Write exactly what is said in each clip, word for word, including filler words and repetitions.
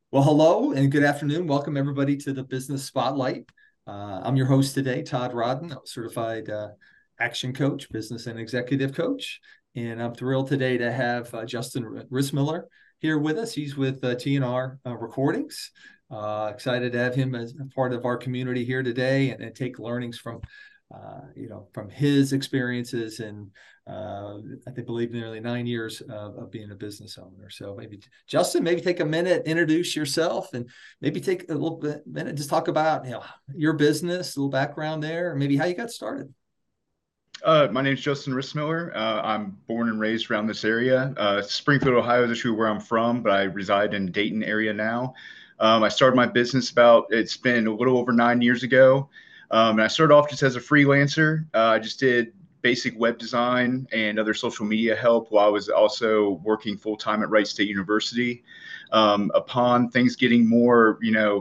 Well, hello and good afternoon. Welcome everybody to the Business Spotlight. Uh, I'm your host today, Todd Rodden, a certified uh, action coach, business and executive coach. And I'm thrilled today to have uh, Justin Rissmiller here with us. He's with uh, T N R uh, Recordings. Uh, excited to have him as a part of our community here today and, and take learnings from, uh, you know, from his experiences and uh, I think believe nearly nine years of, of being a business owner. So maybe Justin, maybe take a minute, introduce yourself, and maybe take a little bit minute, just talk about you know your business, a little background there, or maybe how you got started. Uh, my name is Justin Rissmiller. Uh, I'm born and raised around this area. Uh, Springfield, Ohio is actually where I'm from, but I reside in Dayton area now. Um, I started my business about, it's been a little over nine years ago. Um, and I started off just as a freelancer. Uh, I just did basic web design and other social media help while I was also working full time at Wright State University. Um, upon things getting more, you know,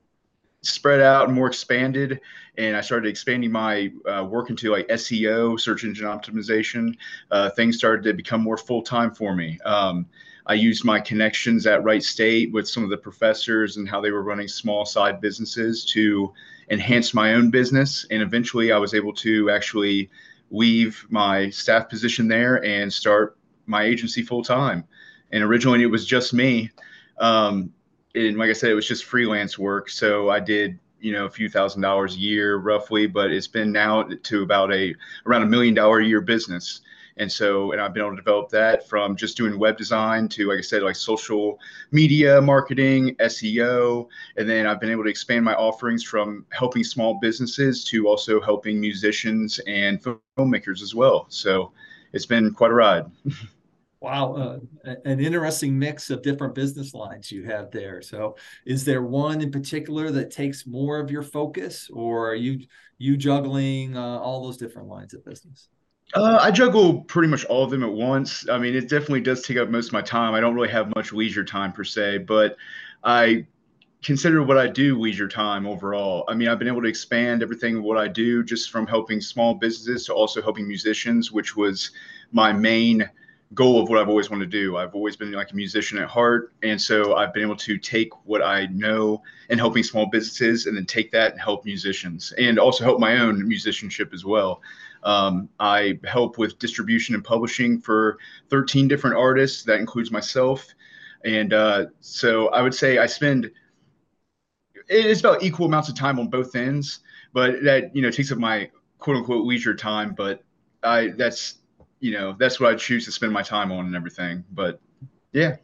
spread out and more expanded, and I started expanding my uh, work into like S E O, search engine optimization. Uh, things started to become more full time for me. Um, I used my connections at Wright State with some of the professors and how they were running small side businesses to enhance my own business. And eventually, I was able to actually leave my staff position there and start my agency full time. And originally, it was just me. Um, and like I said, it was just freelance work. So I did, you know, a few thousand dollars a year roughly, but it's been now to about a around a million dollar a year business. And so, and I've been able to develop that from just doing web design to, like I said, like social media marketing, S E O. And then I've been able to expand my offerings from helping small businesses to also helping musicians and filmmakers as well. So it's been quite a ride. Wow, uh, an interesting mix of different business lines you have there. So, is there one in particular that takes more of your focus, or are you you juggling uh, all those different lines of business? Uh, I juggle pretty much all of them at once. I mean, it definitely does take up most of my time. I don't really have much leisure time per se, but I consider what I do leisure time overall. I mean, I've been able to expand everything what I do just from helping small businesses to also helping musicians, which was my main goal of what I've always wanted to do. I've always been like a musician at heart, and so I've been able to take what I know in helping small businesses and then take that and help musicians and also help my own musicianship as well. Um, I help with distribution and publishing for thirteen different artists. That includes myself. And uh, so I would say I spend it's about equal amounts of time on both ends, but that you know takes up my quote unquote leisure time. But I that's you know that's what I choose to spend my time on and everything. But yeah.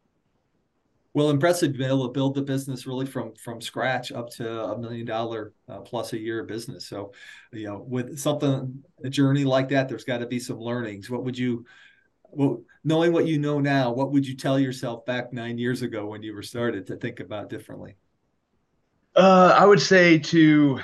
Well, impressive. You've been able to build the business really from from scratch up to a million dollar uh, plus a year business. So, you know, with something a journey like that, there's got to be some learnings. What would you, well, knowing what you know now, what would you tell yourself back nine years ago when you were started to think about differently? Uh, I would say to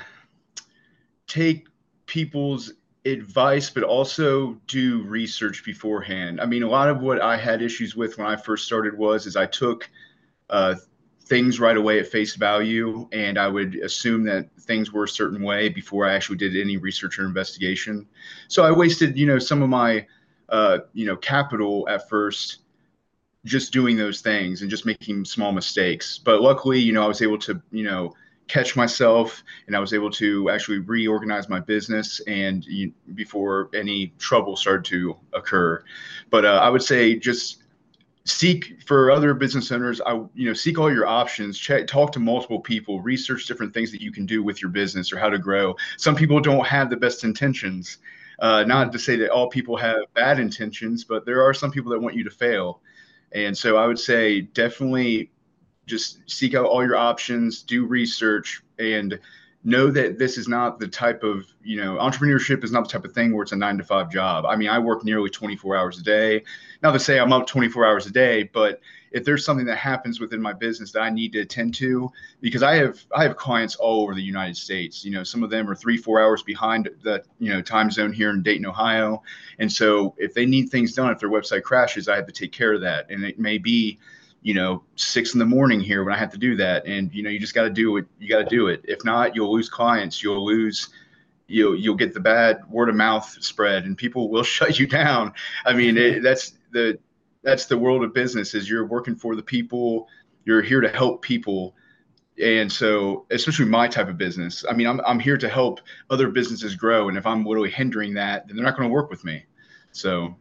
take people's advice, but also do research beforehand. I mean, a lot of what I had issues with when I first started was is I took uh, things right away at face value, and I would assume that things were a certain way before I actually did any research or investigation. So I wasted, you know, some of my, uh, you know, capital at first just doing those things and just making small mistakes. But luckily, you know, I was able to, you know, catch myself and I was able to actually reorganize my business and you, before any trouble started to occur. But uh, I would say just seek for other business owners. I, you know, seek all your options, check, talk to multiple people, research different things that you can do with your business or how to grow. Some people don't have the best intentions. Uh, not Hmm. to say that all people have bad intentions, but there are some people that want you to fail. And so I would say definitely just seek out all your options, do research, and know that this is not the type of, you know, entrepreneurship is not the type of thing where it's a nine to five job. I mean, I work nearly twenty-four hours a day. Not to say I'm up twenty-four hours a day, but if there's something that happens within my business that I need to attend to, because I have I have clients all over the United States. You know, some of them are three, four hours behind the, you know, time zone here in Dayton, Ohio. And so if they need things done, if their website crashes, I have to take care of that. And it may be you know, six in the morning here when I have to do that. And, you know, you just got to do it. You got to do it. If not, you'll lose clients. You'll lose, you'll, you'll get the bad word of mouth spread and people will shut you down. I mean, it, that's the, that's the world of business is you're working for the people you're here to help people. And so, especially my type of business, I mean, I'm, I'm here to help other businesses grow. And if I'm literally hindering that, then they're not going to work with me. So,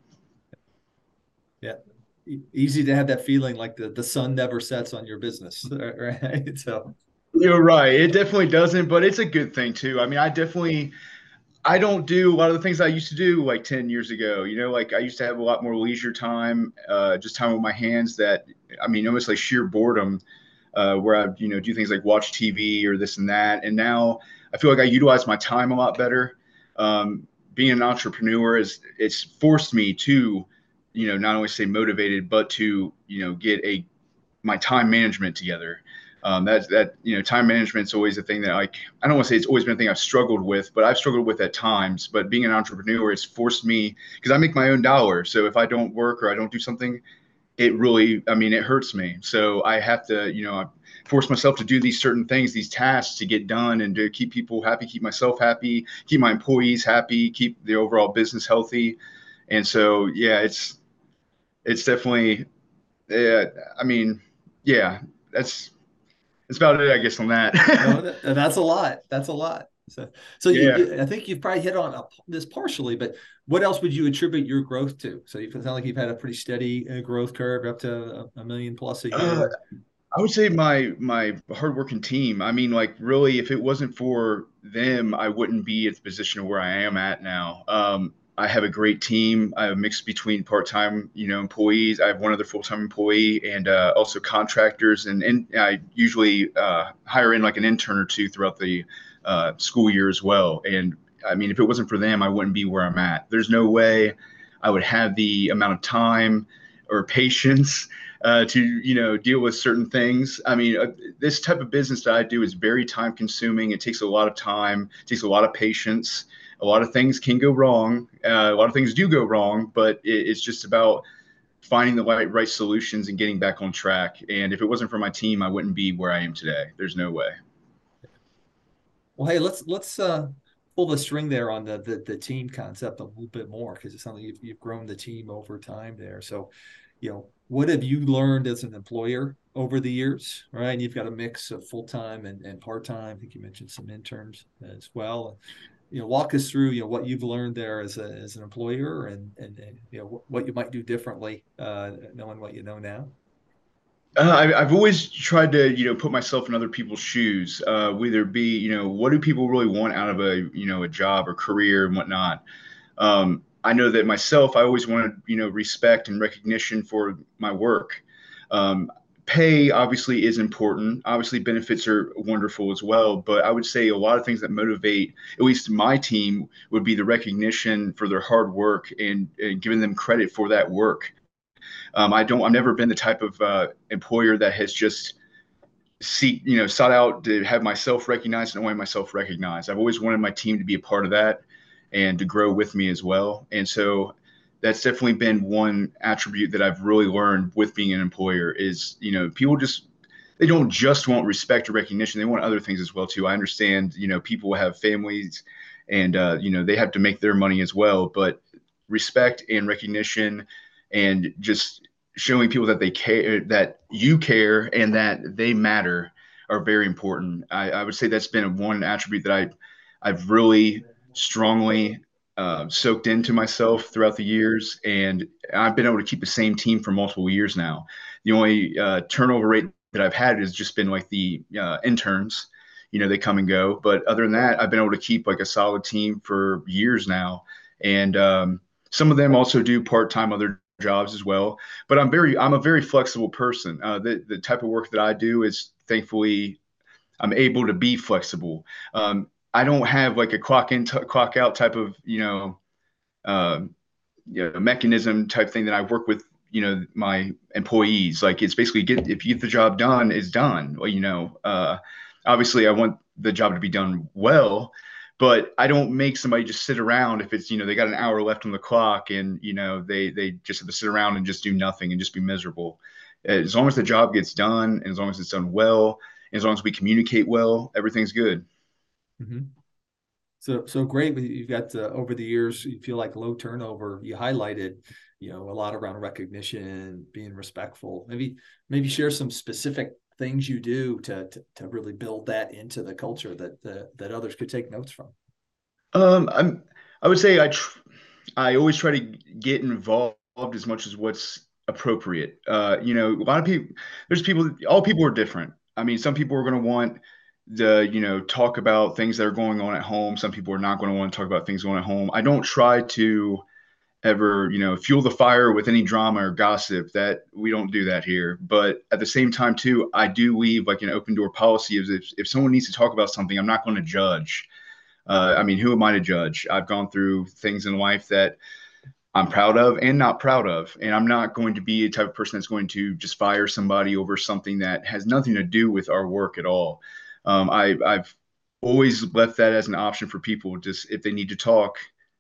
Yeah. E- Easy to have that feeling like the, the sun never sets on your business, right? So, you're right. It definitely doesn't, but it's a good thing too. I mean, I definitely, I don't do a lot of the things I used to do like ten years ago. You know, like I used to have a lot more leisure time, uh, just time with my hands that, I mean, almost like sheer boredom, uh, where I, you know, do things like watch T V or this and that. And now I feel like I utilize my time a lot better. Um, Being an entrepreneur is, it's forced me to, you know, not only stay motivated, but to, you know, get a my time management together. Um, that that you know, time management's always a thing that like I don't want to say it's always been a thing I've struggled with, but I've struggled with at times. But being an entrepreneur, it's forced me because I make my own dollar. So if I don't work or I don't do something, it really, I mean, it hurts me. So I have to, you know, I force myself to do these certain things, these tasks to get done and to keep people happy, keep myself happy, keep my employees happy, keep the overall business healthy. And so, yeah, it's it's definitely, yeah, I mean, yeah, that's that's about it, I guess, on that. no, that, that's a lot. That's a lot. So, so you, Yeah. you, I think you've probably hit on a, this partially, but what else would you attribute your growth to? So you sound like you've had a pretty steady uh, growth curve up to a, a million plus a Uh, year. I would say my my hardworking team. I mean, like really, if it wasn't for them, I wouldn't be at the position where I am at now. Um, I have a great team. I have a mix between part-time, you know, employees. I have one other full-time employee and uh, also contractors, and, and I usually uh, hire in like an intern or two throughout the uh, school year as well. And I mean, if it wasn't for them, I wouldn't be where I'm at. There's no way I would have the amount of time or patience uh, to you know deal with certain things. I mean, uh, this type of business that I do is very time consuming. It takes a lot of time, it takes a lot of patience. A lot of things can go wrong. Uh, a lot of things do go wrong, but it, it's just about finding the right right solutions and getting back on track. And if it wasn't for my team, I wouldn't be where I am today. There's no way. Well, hey, let's let's uh, pull the string there on the the, the team concept a little bit more because it's something you've, you've grown the team over time there. So, you know, what have you learned as an employer over the years, right? And you've got a mix of full time and, and part time. I think you mentioned some interns as well. You know, walk us through you know what you've learned there as a as an employer and and, and you know what you might do differently, uh, knowing what you know now. Uh, I, I've always tried to, you know, put myself in other people's shoes. Uh, whether it be, you know, what do people really want out of a, you know, a job or career and whatnot. Um, I know that myself, I always wanted, you know, respect and recognition for my work. Um, Pay obviously is important. Obviously, benefits are wonderful as well. But I would say a lot of things that motivate, at least my team, would be the recognition for their hard work and, and giving them credit for that work. Um, I don't. I've never been the type of uh, employer that has just seek, you know, sought out to have myself recognized and only myself recognized. I've always wanted my team to be a part of that and to grow with me as well. And so that's definitely been one attribute that I've really learned with being an employer is, you know, people just they don't just want respect or recognition. They want other things as well too. I understand, you know, people have families and uh, you know, they have to make their money as well, but respect and recognition and just showing people that they care, that you care, and that they matter are very important. I, I would say that's been one attribute that I, I've really strongly uh, soaked into myself throughout the years, and I've been able to keep the same team for multiple years now. The only uh, turnover rate that I've had has just been like the uh, interns. You know, they come and go, but other than that, I've been able to keep like a solid team for years now, and um, some of them also do part time other jobs as well. But I'm very I'm a very flexible person. Uh, the the type of work that I do is thankfully I'm able to be flexible. Um, I don't have like a clock in t- clock out type of you know uh, you know mechanism type thing that I work with you know my employees. Like it's basically get if you get the job done, it's done. Well, you know, uh, obviously I want the job to be done well, but I don't make somebody just sit around if it's you know they got an hour left on the clock and you know they they just have to sit around and just do nothing and just be miserable. As long as the job gets done and as long as it's done well, and as long as we communicate well, everything's good. Mm-hmm. So, so great. You've got uh, over the years, you feel like low turnover. You highlighted, you know, a lot around recognition, being respectful. Maybe, maybe share some specific things you do to to, to really build that into the culture that that, that others could take notes from. Um, I'm, I would say I, tr I always try to get involved as much as what's appropriate. Uh, you know, a lot of people, there's people, all people are different. I mean, some people are going to want the, you know, talk about things that are going on at home. Some people are not going to want to talk about things going at home. I don't try to ever, you know, fuel the fire with any drama or gossip. That we don't do that here. But at the same time, too, I do leave like an open door policy. Is if, if someone needs to talk about something, I'm not going to judge. Uh, I mean, who am I to judge? I've gone through things in life that I'm proud of and not proud of. And I'm not going to be a type of person that's going to just fire somebody over something that has nothing to do with our work at all. Um, I, I've always left that as an option for people. Just if they need to talk,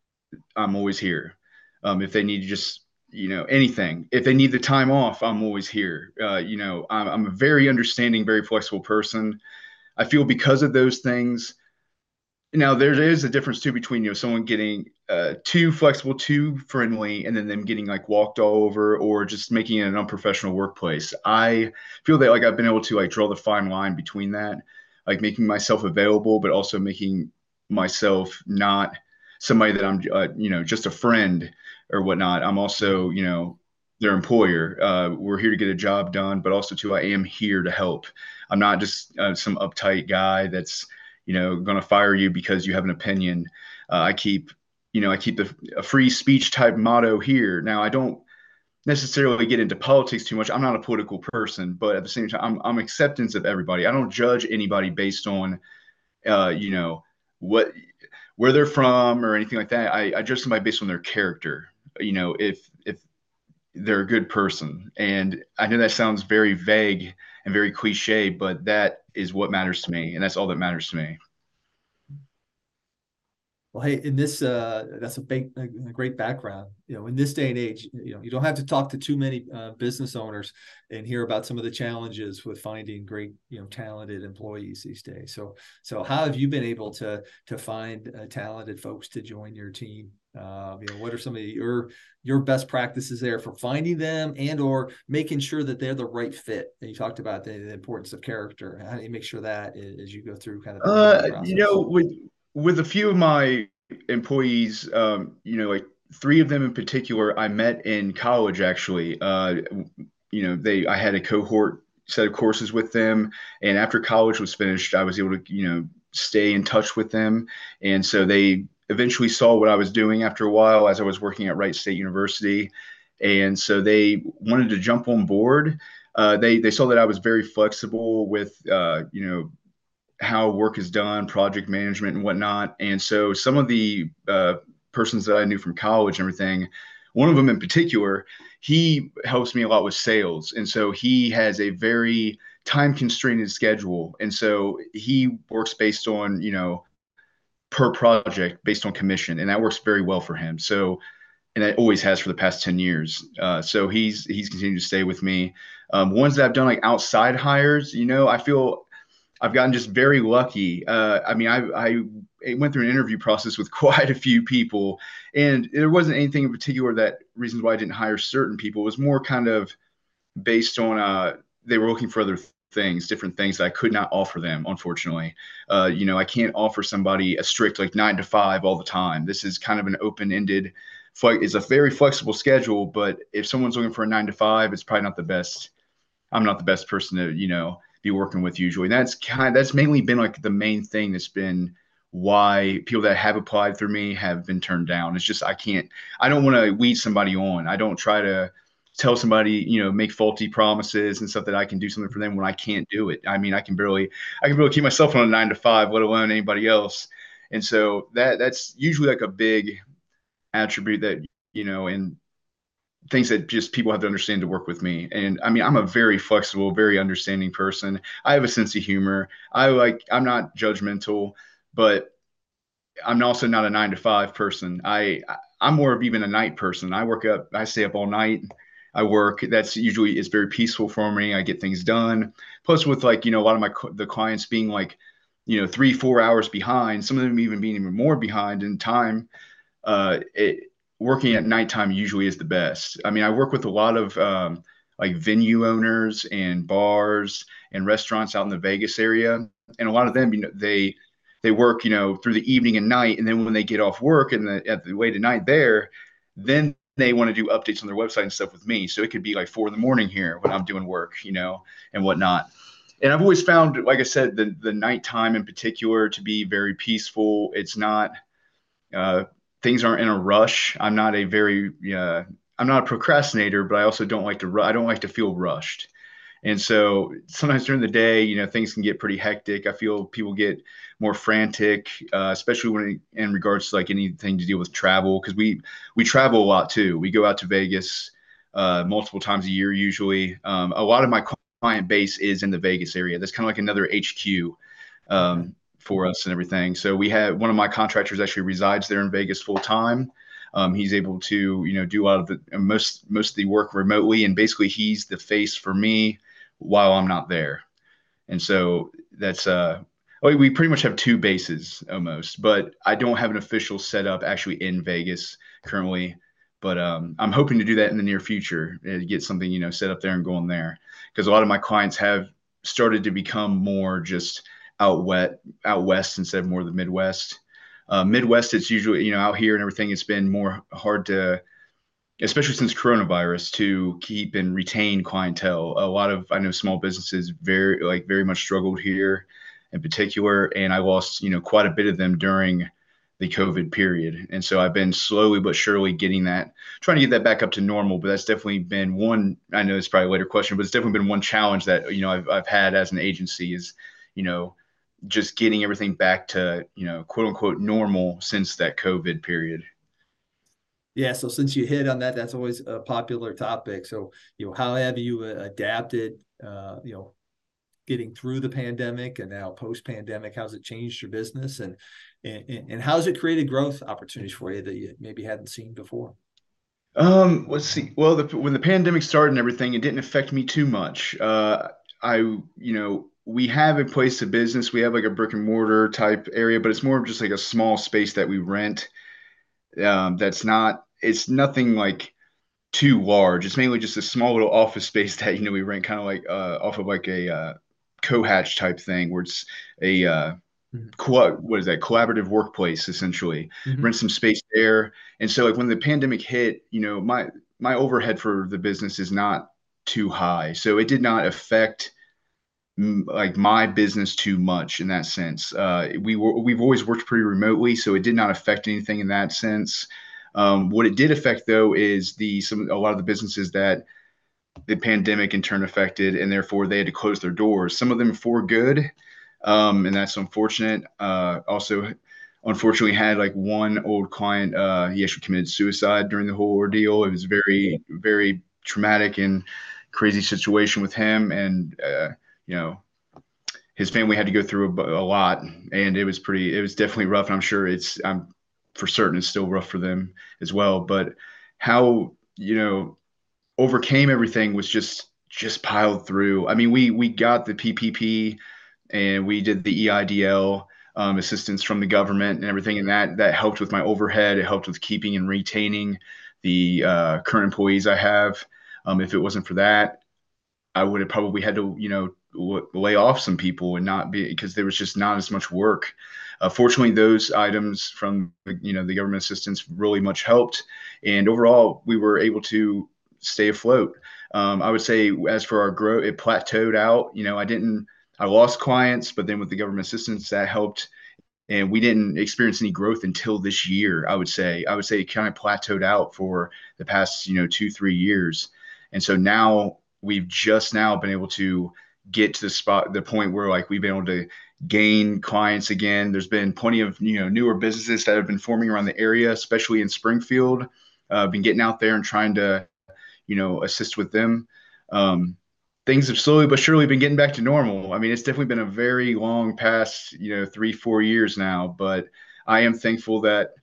I'm always here. Um, if they need to just, you know, anything, if they need the time off, I'm always here. Uh, you know, I'm, I'm a very understanding, very flexible person. I feel because of those things, now there is a difference too between, you know, someone getting uh, too flexible, too friendly, and then them getting like walked all over or just making it an unprofessional workplace. I feel that like I've been able to like draw the fine line between that, like making myself available, but also making myself not somebody that I'm, uh, you know, just a friend or whatnot. I'm also, you know, their employer. Uh, we're here to get a job done, but also too, I am here to help. I'm not just uh, some uptight guy that's, you know, going to fire you because you have an opinion. Uh, I keep, you know, I keep a, a free speech type motto here. Now, I don't necessarily get into politics too much. I'm not a political person, but at the same time, I'm, I'm acceptance of everybody. I don't judge anybody based on, uh, you know, what, where they're from or anything like that. I, I judge somebody based on their character. You know, if if they're a good person, and I know that sounds very vague and very cliche, but that is what matters to me, and that's all that matters to me. Well, hey, in this, uh, that's a big, a great background. You know, in this day and age, you know, you don't have to talk to too many uh, business owners and hear about some of the challenges with finding great, you know, talented employees these days. So, so how have you been able to to find uh, talented folks to join your team? Uh, you know, what are some of your your best practices there for finding them and or making sure that they're the right fit? And you talked about the, the importance of character. How do you make sure that as you go through kind of the interview Uh, you know, process? with with a few of my employees, um, you know, like three of them in particular, I met in college actually. Uh, you know, they I had a cohort set of courses with them, and after college was finished, I was able to, you know, stay in touch with them, and so they eventually saw what I was doing after a while as I was working at Wright State University, and so they wanted to jump on board. Uh, they they saw that I was very flexible with, uh, you know, how work is done, project management and whatnot. And so some of the uh, persons that I knew from college and everything, one of them in particular, he helps me a lot with sales. And so he has a very time constrained schedule. And so he works based on, you know, per project based on commission. And that works very well for him. So, and it always has for the past ten years. Uh, so he's, he's continued to stay with me. Um, ones that I've done like outside hires, you know, I feel I've gotten just very lucky. Uh, I mean, I, I went through an interview process with quite a few people, and there wasn't anything in particular that reasons why I didn't hire certain people. It was more kind of based on uh, they were looking for other things, different things that I could not offer them, unfortunately. Uh, you know, I can't offer somebody a strict like nine to five all the time. This is kind of an open-ended, it's a very flexible schedule, but if someone's looking for a nine to five, it's probably not the best. I'm not the best person to, you know, be working with usually. And that's kind that's mainly been like the main thing that's been why people that have applied through me have been turned down. It's just I can't I don't want to lead somebody on. I don't try to tell somebody, you know, make faulty promises and stuff that I can do something for them when I can't do it. I mean, I can barely I can barely keep myself on a nine to five, let alone anybody else. And so that that's usually like a big attribute that, you know, and things that just people have to understand to work with me. And I mean, I'm a very flexible, very understanding person. I have a sense of humor. I like, I'm not judgmental, but I'm also not a nine to five person. I, I'm more of even a night person. I work up, I stay up all night. I work. That's usually, it's very peaceful for me. I get things done. Plus with like, you know, a lot of my, the clients being like, you know, three, four hours behind, some of them even being even more behind in time. Uh, it, working at nighttime usually is the best. I mean, I work with a lot of um, like venue owners and bars and restaurants out in the Vegas area, and a lot of them, you know, they they work, you know, through the evening and night, and then when they get off work and the at the late at night there, then they want to do updates on their website and stuff with me. So it could be like four in the morning here when I'm doing work, you know, and whatnot. And I've always found, like I said, the the nighttime in particular to be very peaceful. It's not uh, things aren't in a rush. I'm not a very uh, I'm not a procrastinator, but I also don't like to ru- I don't like to feel rushed. And so sometimes during the day, you know, things can get pretty hectic. I feel people get more frantic, uh, especially when in regards to like anything to deal with travel, because we we travel a lot too. We go out to Vegas uh, multiple times a year usually. Um, a lot of my client base is in the Vegas area. That's kind of like another H Q Okay. um, for us and everything. So we have one of my contractors actually resides there in Vegas full time. Um, he's able to, you know, do a lot of the most most of the work remotely, and basically he's the face for me while I'm not there. And so that's uh oh, we pretty much have two bases almost, but I don't have an official setup actually in Vegas currently. But um, I'm hoping to do that in the near future and get something, you know, set up there and going there because a lot of my clients have started to become more just out wet out west instead of more the Midwest. Uh, Midwest, it's usually, you know, out here and everything, it's been more hard to, especially since coronavirus, to keep and retain clientele. A lot of I know small businesses very like very much struggled here in particular, and I lost, you know, quite a bit of them during the COVID period. And so I've been slowly but surely getting that, trying to get that back up to normal. But that's definitely been one, I know it's probably a later question, but it's definitely been one challenge that, you know, I've I've had as an agency is, you know, just getting everything back to, you know, quote unquote normal since that COVID period. Yeah, so since you hit on that, that's always a popular topic. So, you know, how have you uh, adapted, uh, you know, getting through the pandemic and now post-pandemic? How's it changed your business and and, and how's it created growth opportunities for you that you maybe hadn't seen before? Um, let's see. Well, the, when the pandemic started and everything, it didn't affect me too much. Uh, I, you know, we have a place of business. We have like a brick and mortar type area, but it's more of just like a small space that we rent. Um, that's not, it's nothing like too large. It's mainly just a small little office space that, you know, we rent kind of like uh, off of like a uh, cohatch type thing where it's a uh, Mhm. co- what is that collaborative workplace essentially, Mhm. rent some space there. And so like when the pandemic hit, you know, my my overhead for the business is not too high, so it did not affect mm, like my business too much in that sense. Uh, we were we've always worked pretty remotely, so it did not affect anything in that sense. Um, what it did affect though is the some a lot of the businesses that the pandemic in turn affected, and therefore they had to close their doors. Some of them for good, um, and that's unfortunate. Uh, also, unfortunately, had like one old client. Uh, he actually committed suicide during the whole ordeal. It was very, very traumatic and crazy situation with him, and uh, you know, his family had to go through a, a lot, and it was pretty. It was definitely rough, and I'm sure it's. I'm for certain it's still rough for them as well. But how you know overcame everything was just just piled through. I mean, we we got the P P P and we did the E I D L um, assistance from the government and everything, and that that helped with my overhead. It helped with keeping and retaining the uh, current employees I have. Um, if it wasn't for that, I would have probably had to, you know, w- lay off some people and not be because there was just not as much work. Uh, fortunately, those items from you know the government assistance really much helped, and overall we were able to stay afloat. Um, I would say as for our growth, it plateaued out. You know, I didn't, I lost clients, but then with the government assistance that helped, and we didn't experience any growth until this year. I would say, I would say it kind of plateaued out for the past you know two three years, and so now we've just now been able to get to the spot, the point where like we've been able to gain clients again. There's been plenty of you know newer businesses that have been forming around the area, especially in Springfield. Uh, been getting out there and trying to you know assist with them. Um, Things have slowly but surely been getting back to normal. I mean, it's definitely been a very long past you know three four years now, but I am thankful that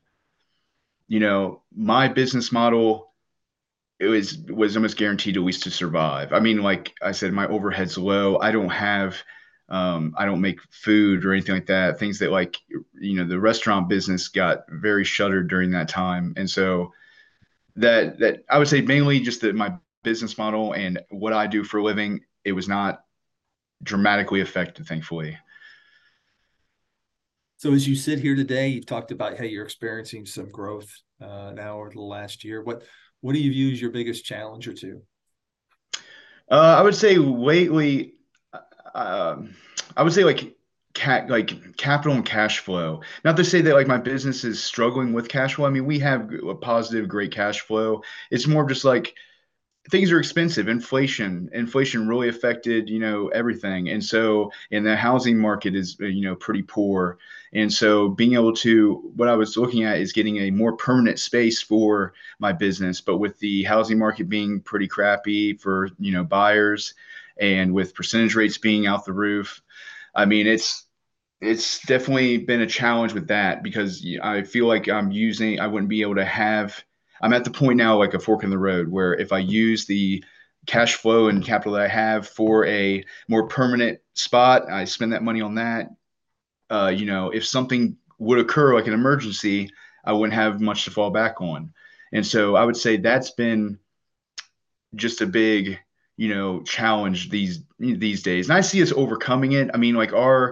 you know my business model it was was almost guaranteed at least to survive. I mean, like I said, my overhead's low. I don't have Um, I don't make food or anything like that. Things that like, you know, the restaurant business got very shuttered during that time. And so that that I would say mainly just that my business model and what I do for a living, it was not dramatically affected, thankfully. So as you sit here today, you've talked about how you're experiencing some growth uh, now over the last year. What what do you view as your biggest challenge or two? Uh, I would say lately, um, I would say like cat like capital and cash flow. Not to say that like my business is struggling with cash flow. I mean, we have a positive, great cash flow. It's more just like things are expensive. Inflation, inflation really affected, you know, everything. And so, and the housing market is, you know, pretty poor. And so being able to, what I was looking at is getting a more permanent space for my business. But with the housing market being pretty crappy for, you know, buyers and with percentage rates being out the roof, I mean, it's, it's definitely been a challenge with that because I feel like I'm using, I wouldn't be able to have, I'm at the point now like a fork in the road where if I use the cash flow and capital that I have for a more permanent spot, I spend that money on that. Uh, you know, if something would occur like an emergency, I wouldn't have much to fall back on. And so I would say that's been just a big, you know, challenge these these days. And I see us overcoming it. I mean, like our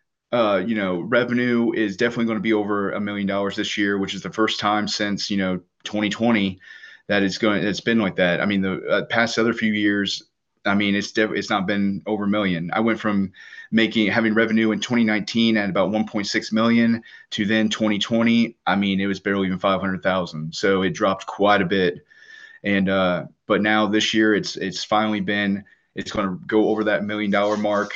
uh, you know, revenue is definitely going to be over a million dollars this year, which is the first time since, you know, twenty twenty that it's going, it's been like that. I mean, the uh, past other few years, I mean, it's def- it's not been over a million. I went from making, having revenue in twenty nineteen at about one point six million to then twenty twenty. I mean, it was barely even five hundred thousand. So it dropped quite a bit. And, uh, but now this year it's, it's finally been, it's going to go over that million dollar mark.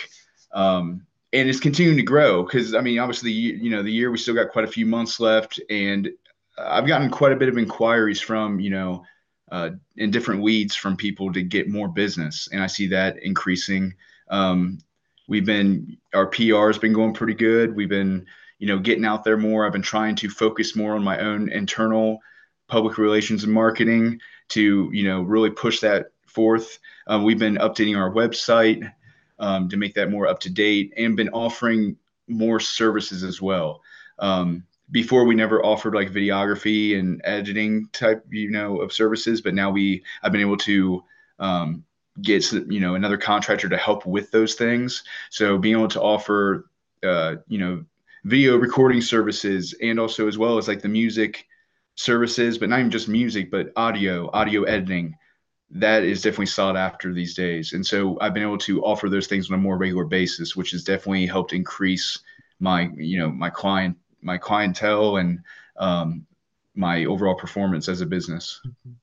Um, and it's continuing to grow because I mean, obviously, you know, the year we still got quite a few months left, and I've gotten quite a bit of inquiries from, you know, uh, in different leads from people to get more business, and I see that increasing. Um, we've been our P R has been going pretty good. We've been, you know, getting out there more. I've been trying to focus more on my own internal public relations and marketing to, you know, really push that forth. Um, we've been updating our website um, to make that more up to date and been offering more services as well. Um, before we never offered like videography and editing type, you know, of services, but now we, I've been able to um, get, you know, another contractor to help with those things. So being able to offer, uh, you know, video recording services and also as well as like the music services, but not even just music, but audio, audio editing, that is definitely sought after these days. And so I've been able to offer those things on a more regular basis, which has definitely helped increase my, you know, my client, my clientele and um, my overall performance as a business.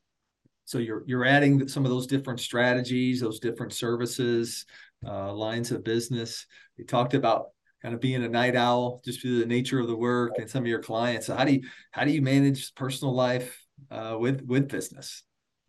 So you're you're adding some of those different strategies, those different services, uh, lines of business. You talked about kind of being a night owl just through the nature of the work and some of your clients. So how do you how do you manage personal life uh, with with business?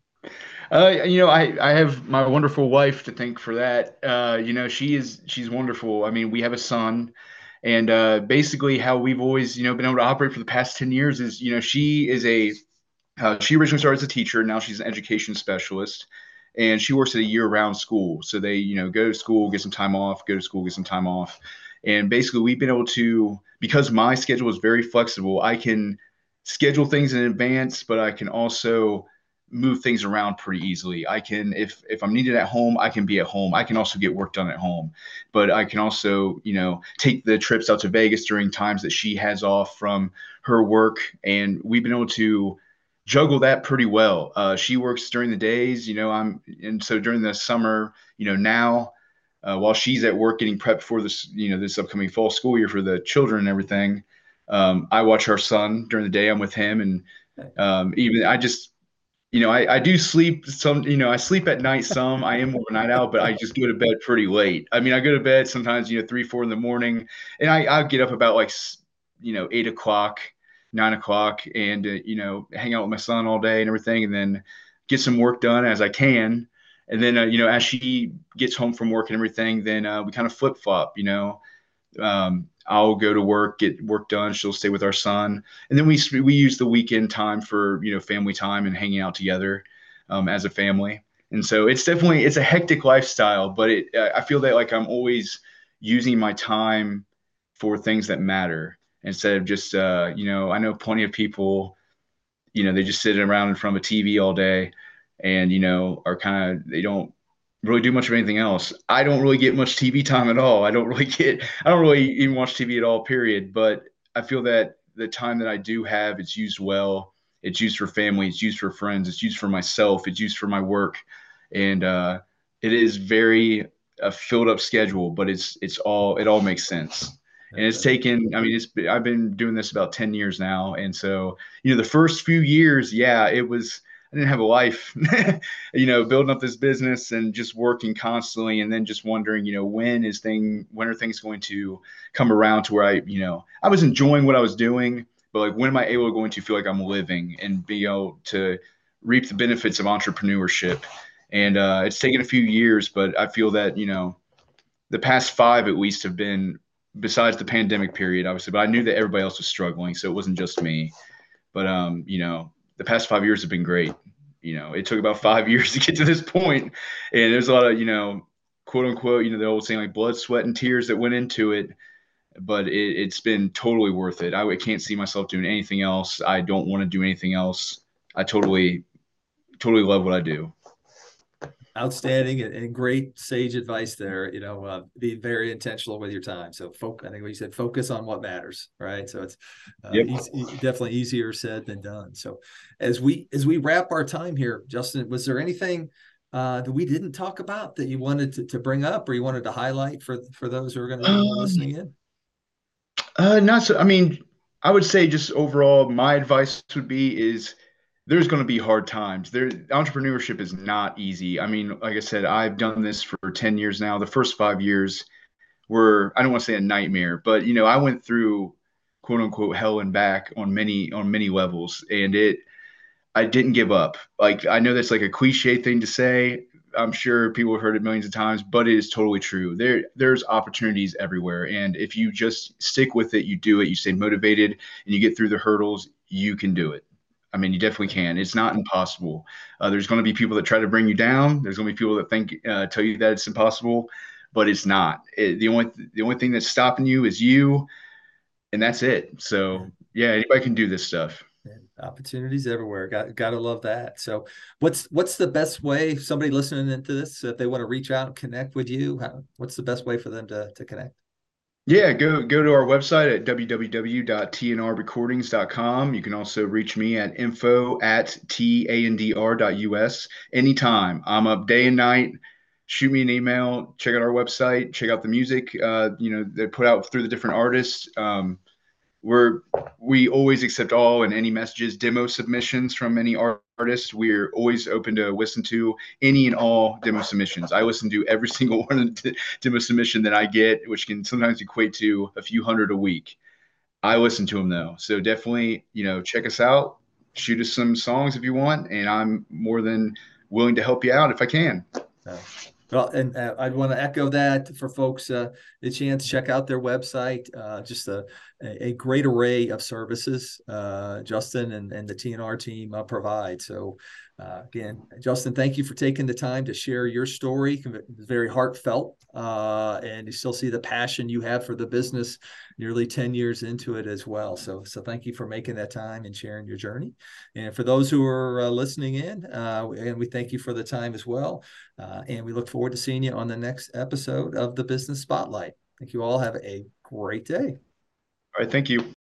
Uh, you know, I, I have my wonderful wife to thank for that. Uh, you know, she is she's wonderful. I mean, we have a son, and uh, basically how we've always, you know, been able to operate for the past ten years is, you know, she is a uh, she originally started as a teacher. Now she's an education specialist, and she works at a year-round school. So they, you know, go to school, get some time off, go to school, get some time off, and basically we've been able to, because my schedule is very flexible. I can schedule things in advance, but I can also move things around pretty easily. I can, if if I'm needed at home, I can be at home. I can also get work done at home, but I can also, you know, take the trips out to Vegas during times that she has off from her work, and we've been able to juggle that pretty well. Uh, she works during the days, you know, I'm, and so during the summer, you know, now, uh, while she's at work getting prepped for this, you know, this upcoming fall school year for the children and everything, um, I watch our son during the day. I'm with him, and um, even I just, you know, I, I do sleep some, you know, I sleep at night some. I am more of a night owl, but I just go to bed pretty late. I mean, I go to bed sometimes, you know, three, four in the morning, and I I'll get up about like, you know, eight o'clock, nine o'clock, and uh, you know, hang out with my son all day and everything, and then get some work done as I can. And then, uh, you know, as she gets home from work and everything, then uh, we kind of flip flop, you know, um, I'll go to work, get work done. She'll stay with our son, and then we we use the weekend time for, you know, family time and hanging out together um, as a family. And so it's definitely, it's a hectic lifestyle, but it I feel that like I'm always using my time for things that matter instead of just, uh, you know, I know plenty of people, you know, they just sit around in front of a T V all day and, you know, are kind of, they don't really do much of anything else. I don't really get much T V time at all. I don't really get, I don't really even watch T V at all, period. But I feel that the time that I do have, it's used well. It's used for family. It's used for friends. It's used for myself. It's used for my work. And uh, it is very a filled up schedule, but it's, it's all, it all makes sense. And it's taken, I mean, it's, I've been doing this about ten years now. And so, you know, the first few years, yeah, it was, I didn't have a life, you know, building up this business and just working constantly, and then just wondering, you know, when is thing, when are things going to come around to where I, you know, I was enjoying what I was doing, but like, when am I able going to feel like I'm living and be able to reap the benefits of entrepreneurship? And uh, it's taken a few years, but I feel that, you know, the past five at least have been, besides the pandemic period, obviously, but I knew that everybody else was struggling, so it wasn't just me. But um, you know, the past five years have been great. You know, it took about five years to get to this point, and there's a lot of, you know, quote unquote, you know, the old saying like blood, sweat, and tears that went into it. But it, it's been totally worth it. I, I can't see myself doing anything else. I don't want to do anything else. I totally, totally love what I do. Outstanding and, and great sage advice there. You know, uh, be very intentional with your time. So, folk, I think what you said, focus on what matters, right? So it's uh, Yep. easy, definitely easier said than done. So, as we as we wrap our time here, Justin, was there anything uh, that we didn't talk about that you wanted to, to bring up, or you wanted to highlight for for those who are going to be Um, listening in? uh, not so. I mean, I would say just overall, my advice would be is there's going to be hard times. There, entrepreneurship is not easy. I mean, like I said, I've done this for ten years now. The first five years were, I don't want to say a nightmare, but you know, I went through quote unquote hell and back on many on many levels, and it I didn't give up. Like, I know that's like a cliche thing to say. I'm sure people have heard it millions of times, but it is totally true. There, there's opportunities everywhere, and if you just stick with it, you do it, you stay motivated, and you get through the hurdles, you can do it. I mean, you definitely can. It's not impossible. Uh, there's going to be people that try to bring you down. There's going to be people that think uh, tell you that it's impossible, but it's not. It, the only the only thing that's stopping you is you, and that's it. So yeah, anybody can do this stuff. And opportunities everywhere. Got gotta love that. So, what's what's the best way if somebody listening into this, if they want to reach out and connect with you? How, what's the best way for them to to connect? Yeah, go go to our website at w w w dot t n r recordings dot com. You can also reach me at info at tandr dot u s anytime. I'm up day and night. Shoot me an email. Check out our website. Check out the music. Uh, you know, they put out through the different artists. Um, we're we always accept all and any messages, demo submissions from any artists. We're always open to listen to any and all demo submissions. I listen to every single one of the demo submission that I get, which can sometimes equate to a few hundred a week. I listen to them though, so definitely, you know, check us out, shoot us some songs if you want, and I'm more than willing to help you out if I can. Uh, well, and uh, I'd want to echo that for folks, uh, the chance check out their website. Uh, just a, a great array of services uh, Justin and, and the T N R team uh, provide. So uh, again, Justin, thank you for taking the time to share your story. It's very heartfelt, uh, and you still see the passion you have for the business nearly ten years into it as well. So, so thank you for making that time and sharing your journey. And for those who are uh, listening in, uh, and we thank you for the time as well. Uh, and we look forward to seeing you on the next episode of the Business Spotlight. Thank you all. Have a great day. All right, thank you.